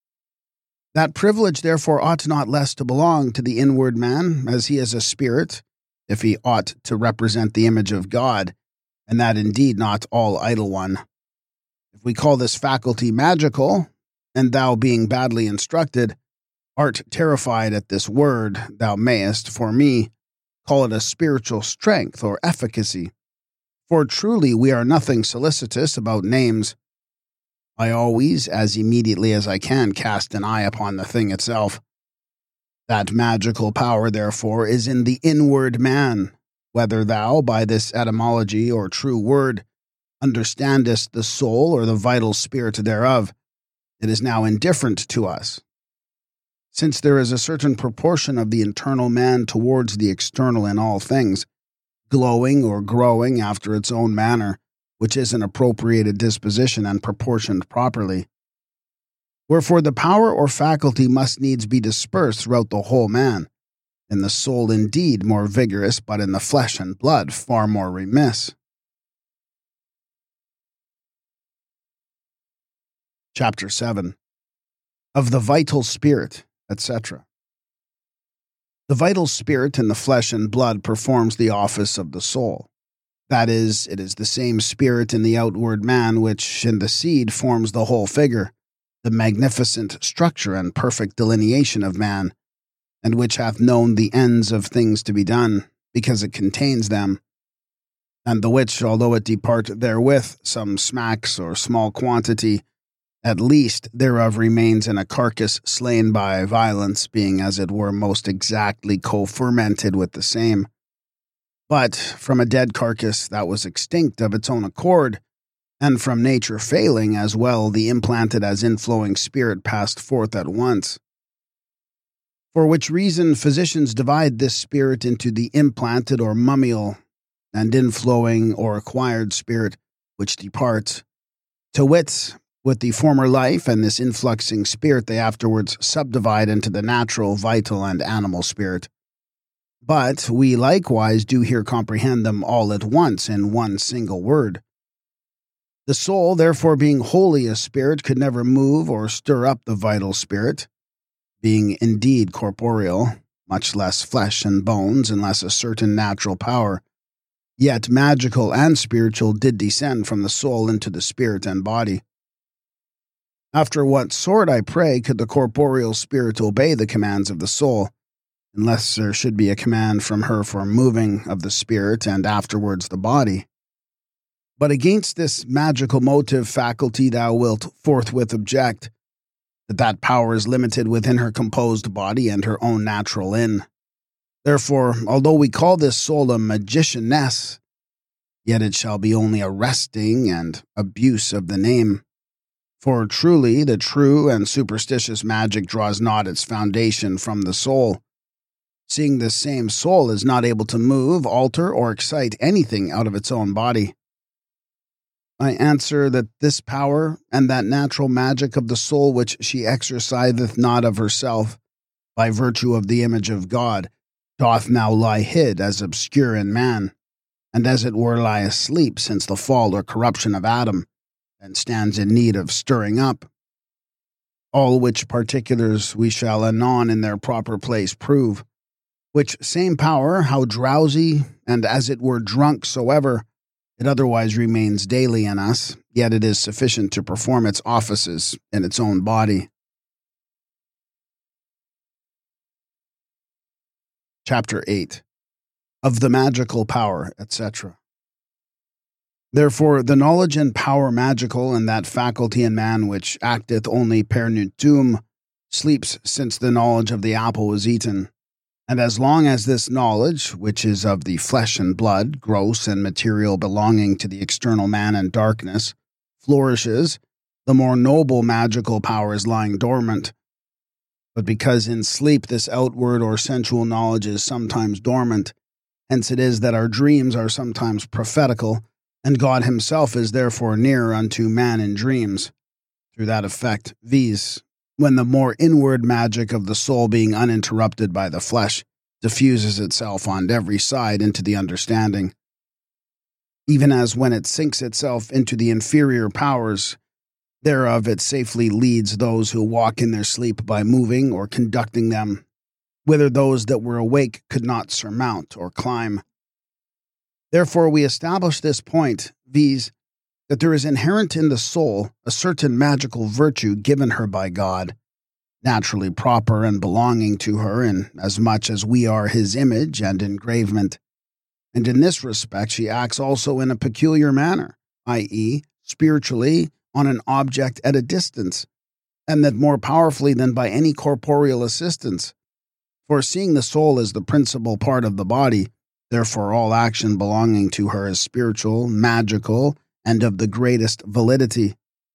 That privilege therefore ought not less to belong to the inward man, as he is a spirit, if he ought to represent the image of God, and that indeed not all idle one. If we call this faculty magical, and thou being badly instructed, art terrified at this word, thou mayest, for me, call it a spiritual strength or efficacy. For truly we are nothing solicitous about names. I always, as immediately as I can, cast an eye upon the thing itself. That magical power, therefore, is in the inward man, whether thou, by this etymology or true word, understandest the soul or the vital spirit thereof, it is now indifferent to us. Since there is a certain proportion of the internal man towards the external in all things, glowing or growing after its own manner, which is an appropriated disposition and proportioned properly. Wherefore the power or faculty must needs be dispersed throughout the whole man, in the soul indeed more vigorous, but in the flesh and blood far more remiss. Chapter 7. Of the vital spirit, etc. The vital spirit in the flesh and blood performs the office of the soul. That is, it is the same spirit in the outward man which in the seed forms the whole figure, the magnificent structure and perfect delineation of man, and which hath known the ends of things to be done, because it contains them, and the which, although it depart therewith some smacks or small quantity, at least thereof remains in a carcass slain by violence, being as it were most exactly co-fermented with the same. But from a dead carcass that was extinct of its own accord, and from nature failing as well, the implanted as inflowing spirit passed forth at once. For which reason physicians divide this spirit into the implanted or mummial, and inflowing or acquired spirit, which departs. To wit, with the former life and this influxing spirit they afterwards subdivide into the natural, vital, and animal spirit. But we likewise do here comprehend them all at once in one single word. The soul, therefore, being wholly a spirit, could never move or stir up the vital spirit, being indeed corporeal, much less flesh and bones, unless a certain natural power, yet magical and spiritual, did descend from the soul into the spirit and body. After what sort, I pray, could the corporeal spirit obey the commands of the soul, unless there should be a command from her for moving of the spirit and afterwards the body? But against this magical motive faculty thou wilt forthwith object, that power is limited within her composed body and her own natural in. Therefore, although we call this soul a magicianess, yet it shall be only a wresting and abuse of the name. For truly the true and superstitious magic draws not its foundation from the soul, seeing this same soul is not able to move, alter, or excite anything out of its own body. I answer that this power and that natural magic of the soul which she exerciseth not of herself, by virtue of the image of God, doth now lie hid as obscure in man, and as it were lie asleep since the fall or corruption of Adam, and stands in need of stirring up. All which particulars we shall anon in their proper place prove, which same power, how drowsy and as it were drunk soever, it otherwise remains daily in us, yet it is sufficient to perform its offices in its own body. Chapter 8. Of the magical power, etc. Therefore, the knowledge and power magical and that faculty in man which acteth only per nutum sleeps since the knowledge of the apple was eaten. And as long as this knowledge, which is of the flesh and blood, gross and material belonging to the external man and darkness, flourishes, the more noble magical power is lying dormant. But because in sleep this outward or sensual knowledge is sometimes dormant, hence it is that our dreams are sometimes prophetical, and God himself is therefore near unto man in dreams, through that effect, viz., when the more inward magic of the soul being uninterrupted by the flesh diffuses itself on every side into the understanding. Even as when it sinks itself into the inferior powers thereof, it safely leads those who walk in their sleep by moving or conducting them, whither those that were awake could not surmount or climb. Therefore we establish this point, viz., that there is inherent in the soul a certain magical virtue given her by God, naturally proper and belonging to her in as much as we are his image and engravement. And in this respect she acts also in a peculiar manner, i.e., spiritually on an object at a distance, and that more powerfully than by any corporeal assistance. For seeing the soul as the principal part of the body, therefore all action belonging to her is spiritual, magical, and of the greatest validity,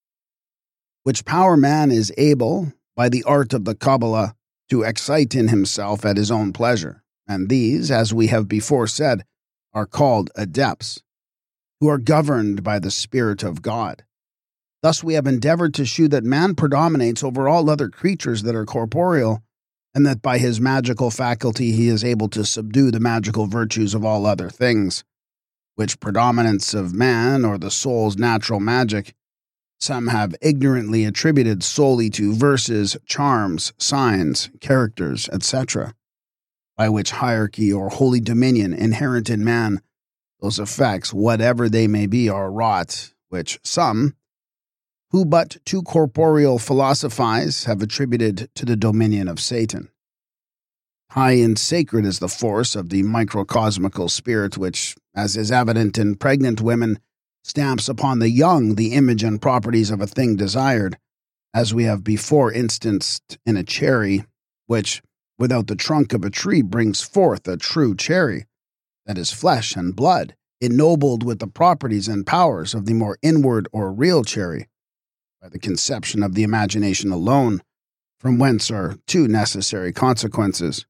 which power man is able, by the art of the Kabbalah, to excite in himself at his own pleasure. And these, as we have before said, are called adepts, who are governed by the Spirit of God. Thus we have endeavored to shew that man predominates over all other creatures that are corporeal, and that by his magical faculty he is able to subdue the magical virtues of all other things, which predominance of man, or the soul's natural magic, some have ignorantly attributed solely to verses, charms, signs, characters, etc., by which hierarchy or holy dominion inherent in man, those effects, whatever they may be, are wrought, which some, who but too corporeal philosophize, have attributed to the dominion of Satan. High and sacred is the force of the microcosmical spirit which, as is evident in pregnant women, stamps upon the young the image and properties of a thing desired, as we have before instanced in a cherry, which, without the trunk of a tree, brings forth a true cherry, that is flesh and blood, ennobled with the properties and powers of the more inward or real cherry, by the conception of the imagination alone, from whence are two necessary consequences.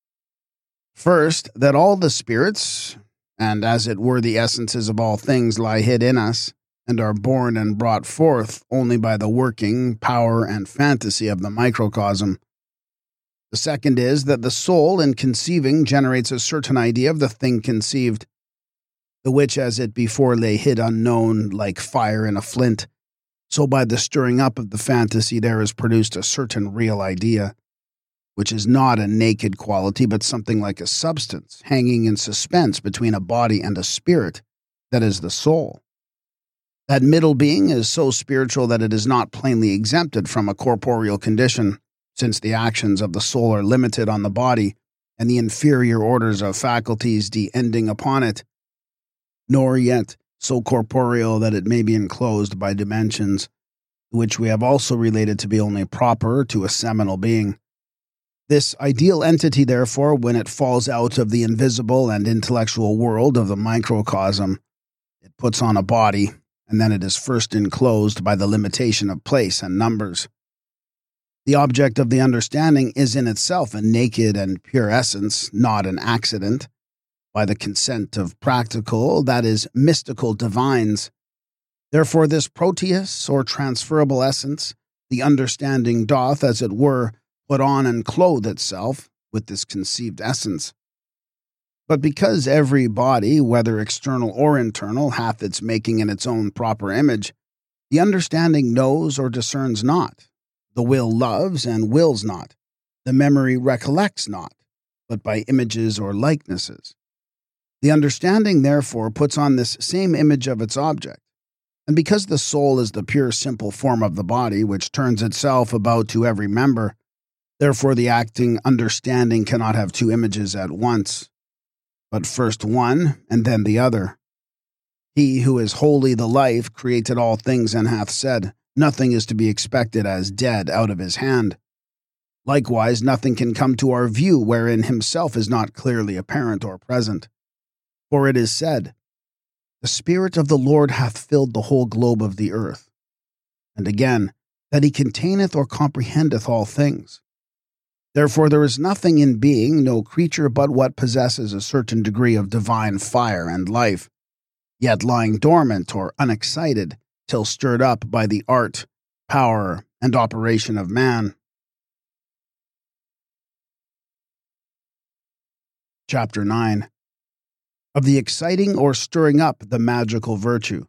First, that all the spirits, and as it were the essences of all things, lie hid in us, and are born and brought forth only by the working, power, and fantasy of the microcosm. The second is that the soul, in conceiving, generates a certain idea of the thing conceived, the which as it before lay hid unknown, like fire in a flint, so by the stirring up of the fantasy there is produced a certain real idea, which is not a naked quality, but something like a substance, hanging in suspense between a body and a spirit, that is the soul. That middle being is so spiritual that it is not plainly exempted from a corporeal condition, since the actions of the soul are limited on the body, and the inferior orders of faculties de-ending upon it, nor yet so corporeal that it may be enclosed by dimensions, which we have also related to be only proper to a seminal being. This ideal entity, therefore, when it falls out of the invisible and intellectual world of the microcosm, it puts on a body, and then it is first enclosed by the limitation of place and numbers. The object of the understanding is in itself a naked and pure essence, not an accident, by the consent of practical, that is, mystical divines. Therefore this proteus, or transferable essence, the understanding doth, as it were, put on and clothe itself with this conceived essence. But because every body, whether external or internal, hath its making in its own proper image, the understanding knows or discerns not. The will loves and wills not. The memory recollects not, but by images or likenesses. The understanding, therefore, puts on this same image of its object. And because the soul is the pure simple form of the body, which turns itself about to every member, therefore the acting understanding cannot have two images at once, but first one and then the other. He who is wholly the life created all things and hath said, nothing is to be expected as dead out of his hand. Likewise, nothing can come to our view wherein himself is not clearly apparent or present. For it is said, the Spirit of the Lord hath filled the whole globe of the earth. And again, that he containeth or comprehendeth all things. Therefore there is nothing in being, no creature but what possesses a certain degree of divine fire and life, yet lying dormant or unexcited, till stirred up by the art, power, and operation of man. Chapter 9. Of the exciting or stirring up the magical virtue.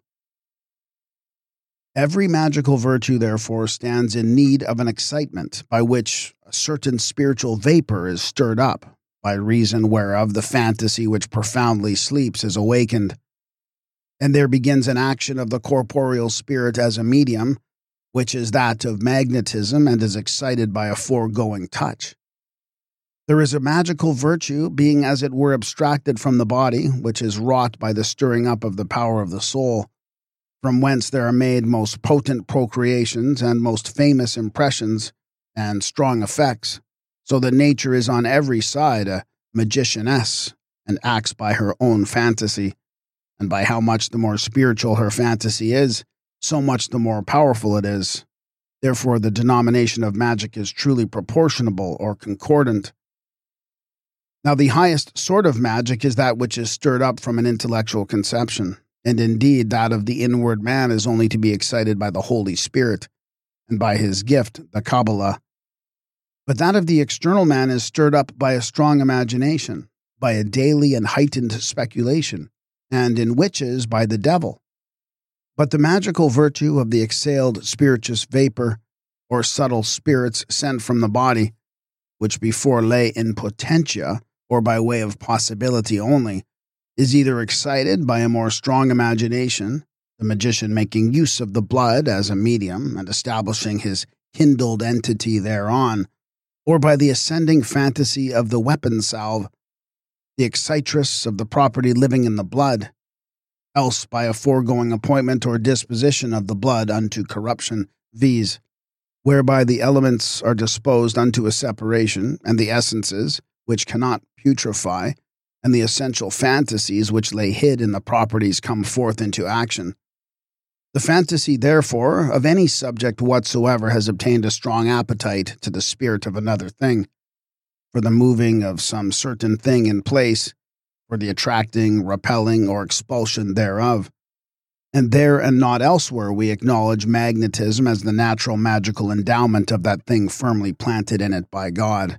Every magical virtue, therefore, stands in need of an excitement, by which a certain spiritual vapor is stirred up, by reason whereof the fantasy which profoundly sleeps is awakened. And there begins an action of the corporeal spirit as a medium, which is that of magnetism and is excited by a foregoing touch. There is a magical virtue, being as it were abstracted from the body, which is wrought by the stirring up of the power of the soul, from whence there are made most potent procreations and most famous impressions and strong effects, So that nature is on every side a magicianess and acts by her own fantasy. And by how much the more spiritual her fantasy is, so much the more powerful it is. Therefore, the denomination of magic is truly proportionable or concordant. Now, the highest sort of magic is that which is stirred up from an intellectual conception, and indeed that of the inward man is only to be excited by the Holy Spirit, and by his gift, the Kabbalah. But that of the external man is stirred up by a strong imagination, by a daily and heightened speculation, and in witches by the devil. But the magical virtue of the exhaled spirituous vapor, or subtle spirits sent from the body, which before lay in potentia, or by way of possibility only, is either excited by a more strong imagination, the magician making use of the blood as a medium and establishing his kindled entity thereon, or by the ascending fantasy of the weapon salve, the excitress of the property living in the blood, else by a foregoing appointment or disposition of the blood unto corruption, viz., whereby the elements are disposed unto a separation, and the essences, which cannot putrefy, and the essential fantasies which lay hid in the properties come forth into action. The fantasy, therefore, of any subject whatsoever has obtained a strong appetite to the spirit of another thing, for the moving of some certain thing in place, for the attracting, repelling, or expulsion thereof. And there and not elsewhere we acknowledge magnetism as the natural magical endowment of that thing firmly planted in it by God.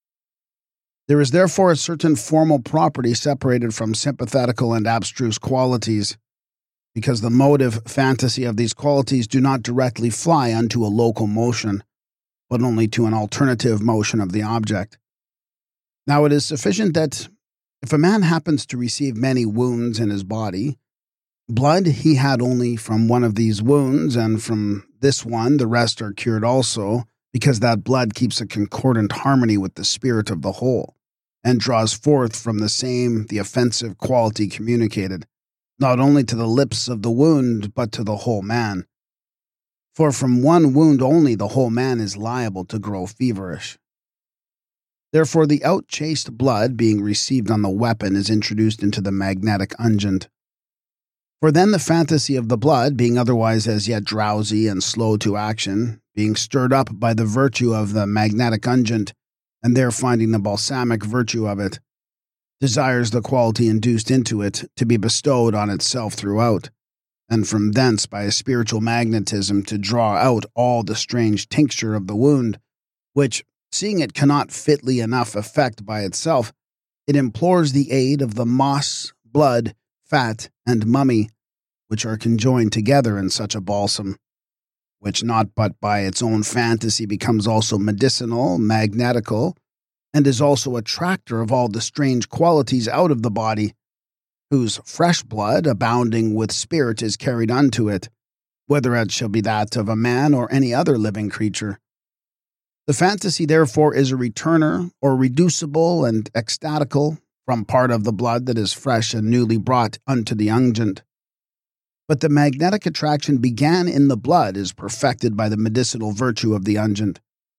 There is therefore a certain formal property separated from sympathetical and abstruse qualities, because the motive fantasy of these qualities do not directly fly unto a local motion, but only to an alternative motion of the object. Now it is sufficient that if a man happens to receive many wounds in his body, blood he had only from one of these wounds, and from this one the rest are cured also, because that blood keeps a concordant harmony with the spirit of the whole, and draws forth from the same the offensive quality communicated, not only to the lips of the wound, but to the whole man. For from one wound only the whole man is liable to grow feverish. Therefore the outchased blood being received on the weapon is introduced into the magnetic unguent. For then the fantasy of the blood, being otherwise as yet drowsy and slow to action, being stirred up by the virtue of the magnetic unguent, and there finding the balsamic virtue of it, desires the quality induced into it to be bestowed on itself throughout, and from thence by a spiritual magnetism to draw out all the strange tincture of the wound, which, seeing it cannot fitly enough effect by itself, it implores the aid of the moss, blood, fat, and mummy, which are conjoined together in such a balsam, which not but by its own fantasy becomes also medicinal, magnetical, and is also attractor of all the strange qualities out of the body, whose fresh blood, abounding with spirit, is carried unto it, whether it shall be that of a man or any other living creature. The fantasy, therefore, is a returner, or reducible and ecstatical, from part of the blood that is fresh and newly brought unto the unguent. But the magnetic attraction began in the blood is perfected by the medicinal virtue of the unguent.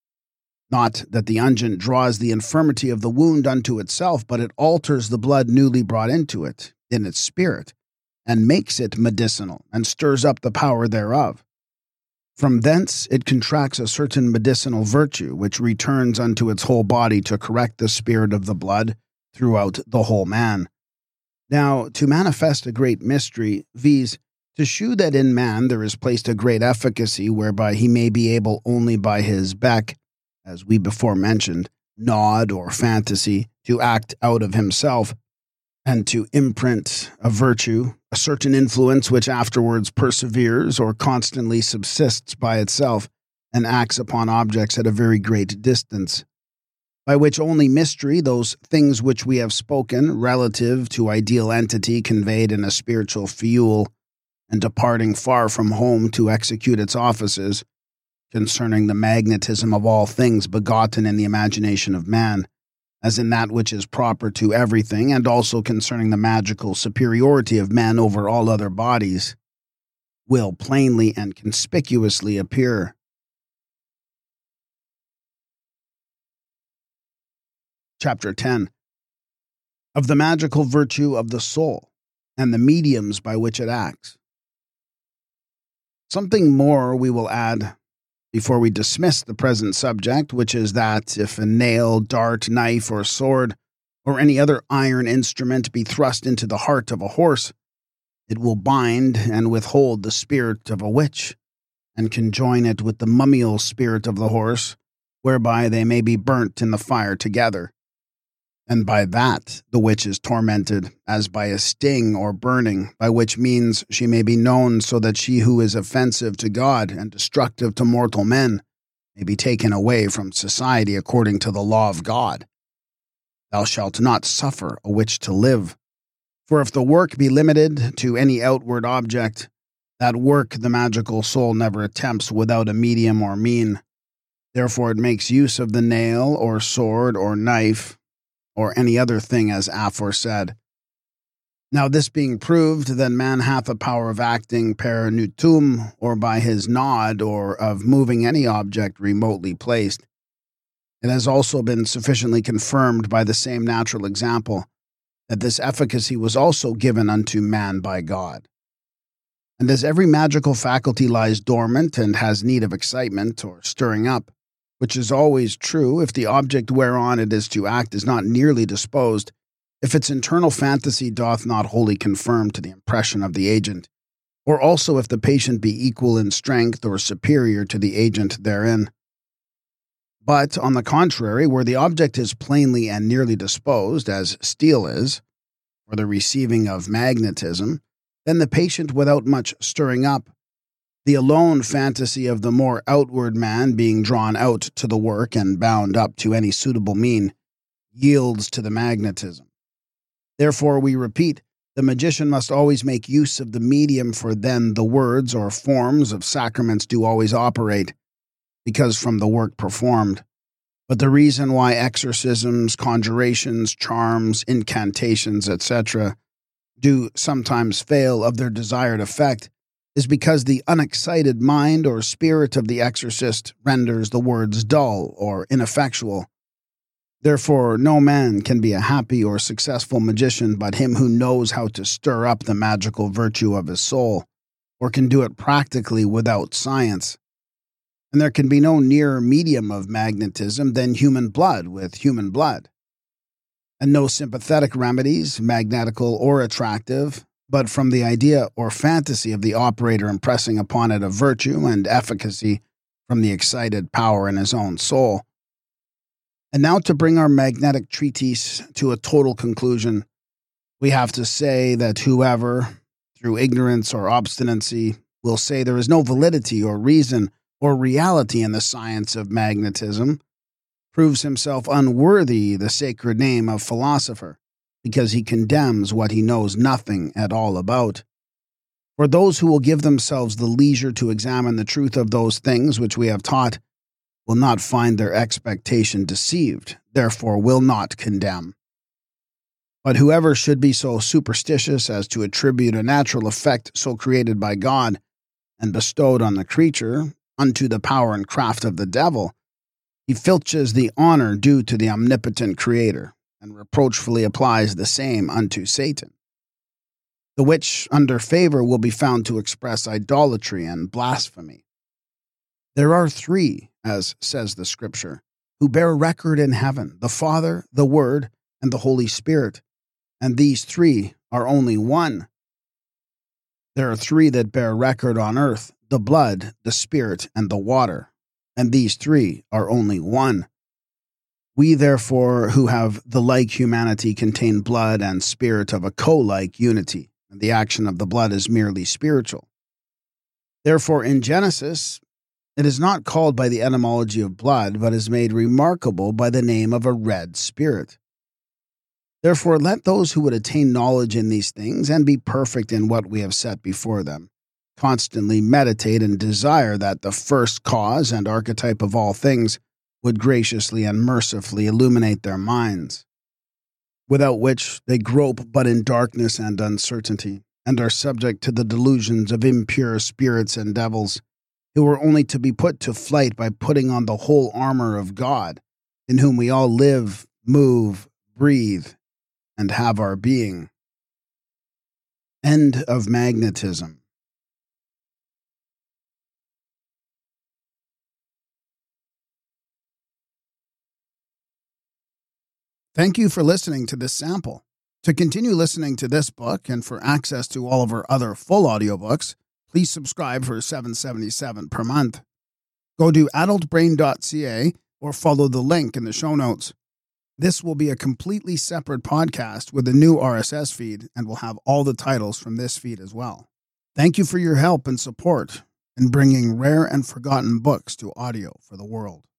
Not that the unguent draws the infirmity of the wound unto itself, but it alters the blood newly brought into it, in its spirit, and makes it medicinal, and stirs up the power thereof. From thence it contracts a certain medicinal virtue, which returns unto its whole body to correct the spirit of the blood throughout the whole man. Now, to manifest a great mystery, viz., to shew that in man there is placed a great efficacy, whereby he may be able only by his beck, as we before mentioned, nod or fantasy, to act out of himself, and to imprint a virtue, a certain influence which afterwards perseveres or constantly subsists by itself, and acts upon objects at a very great distance. By which only mystery, those things which we have spoken relative to ideal entity conveyed in a spiritual fuel, and departing far from home to execute its offices, concerning the magnetism of all things begotten in the imagination of man, as in that which is proper to everything, and also concerning the magical superiority of man over all other bodies, will plainly and conspicuously appear. Chapter 10, of the magical virtue of the soul and the mediums by which it acts. Something more we will add before we dismiss the present subject, which is that if a nail, dart, knife, or sword, or any other iron instrument be thrust into the heart of a horse, it will bind and withhold the spirit of a witch, and conjoin it with the mummial spirit of the horse, whereby they may be burnt in the fire together. And by that the witch is tormented, as by a sting or burning, by which means she may be known, so that she who is offensive to God and destructive to mortal men may be taken away from society according to the law of God. Thou shalt not suffer a witch to live. For if the work be limited to any outward object, that work the magical soul never attempts without a medium or mean. Therefore it makes use of the nail or sword or knife, or any other thing as aforesaid. Now this being proved, then man hath a power of acting per nutum, or by his nod, or of moving any object remotely placed. It has also been sufficiently confirmed by the same natural example, that this efficacy was also given unto man by God. And as every magical faculty lies dormant and has need of excitement or stirring up, which is always true if the object whereon it is to act is not nearly disposed, if its internal fantasy doth not wholly conform to the impression of the agent, or also if the patient be equal in strength or superior to the agent therein. But, on the contrary, where the object is plainly and nearly disposed, as steel is, for the receiving of magnetism, then the patient without much stirring up, the alone fantasy of the more outward man being drawn out to the work and bound up to any suitable mean, yields to the magnetism. Therefore, we repeat, the magician must always make use of the medium, for then the words or forms of sacraments do always operate, because from the work performed. But the reason why exorcisms, conjurations, charms, incantations, etc., do sometimes fail of their desired effect is because the unexcited mind or spirit of the exorcist renders the words dull or ineffectual. Therefore, no man can be a happy or successful magician but him who knows how to stir up the magical virtue of his soul, or can do it practically without science. And there can be no nearer medium of magnetism than human blood with human blood. And no sympathetic remedies, magnetical or attractive, but from the idea or fantasy of the operator impressing upon it a virtue and efficacy from the excited power in his own soul. And now to bring our magnetic treatise to a total conclusion, we have to say that whoever, through ignorance or obstinacy, will say there is no validity or reason or reality in the science of magnetism, proves himself unworthy the sacred name of philosopher, because he condemns what he knows nothing at all about. For those who will give themselves the leisure to examine the truth of those things which we have taught will not find their expectation deceived, therefore will not condemn. But whoever should be so superstitious as to attribute a natural effect so created by God and bestowed on the creature unto the power and craft of the devil, he filches the honor due to the omnipotent Creator, and reproachfully applies the same unto Satan, the which under favor will be found to express idolatry and blasphemy. There are three, as says the Scripture, who bear record in heaven, the Father, the Word, and the Holy Spirit, and these three are only one. There are three that bear record on earth, the blood, the Spirit, and the water, and these three are only one. We, therefore, who have the like humanity, contain blood and spirit of a co-like unity, and the action of the blood is merely spiritual. Therefore, in Genesis, it is not called by the etymology of blood, but is made remarkable by the name of a red spirit. Therefore, let those who would attain knowledge in these things, and be perfect in what we have set before them, constantly meditate and desire that the first cause and archetype of all things would graciously and mercifully illuminate their minds, without which they grope but in darkness and uncertainty, and are subject to the delusions of impure spirits and devils, who are only to be put to flight by putting on the whole armor of God, in whom we all live, move, breathe, and have our being. End of magnetism. Thank you for listening to this sample. To continue listening to this book and for access to all of our other full audiobooks, please subscribe for $7.77 per month. Go to adultbrain.ca or follow the link in the show notes. This will be a completely separate podcast with a new RSS feed and will have all the titles from this feed as well. Thank you for your help and support in bringing rare and forgotten books to audio for the world.